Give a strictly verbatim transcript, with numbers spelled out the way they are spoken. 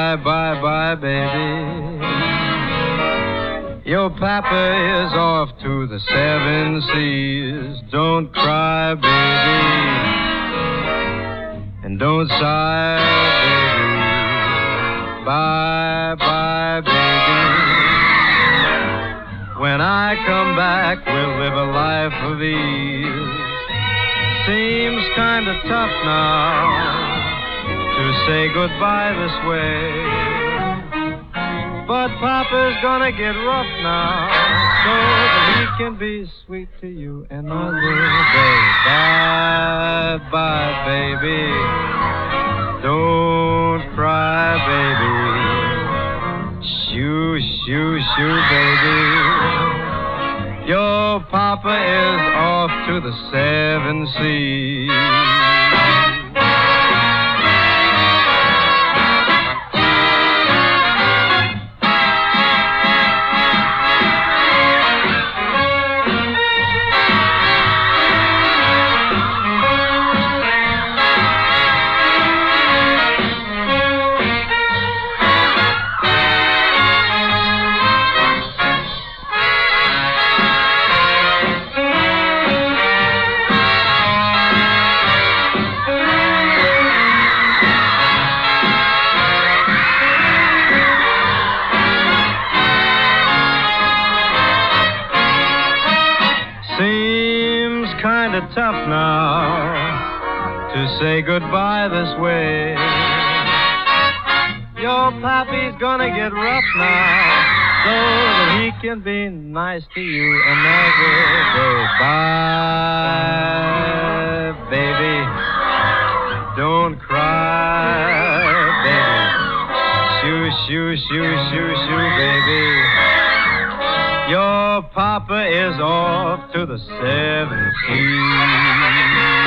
Bye, bye, bye, baby. Your papa is off to the seven seas. Don't cry, baby. And don't sigh, baby. Bye, bye, baby. When I come back, we'll live a life of ease. Seems kind of tough now to say goodbye this way, but Papa's gonna get rough now so that he can be sweet to you another day. Bye, bye, baby. Don't cry, baby. Shoo, shoo, shoo, baby. Your Papa is off to the seven seas. Tough now to say goodbye this way. Your pappy's gonna get rough now so that he can be nice to you another day. Bye, baby. Don't cry, baby. Shoo, shoo, shoo, shoo, shoo, baby. Your Papa is off to the seven seas.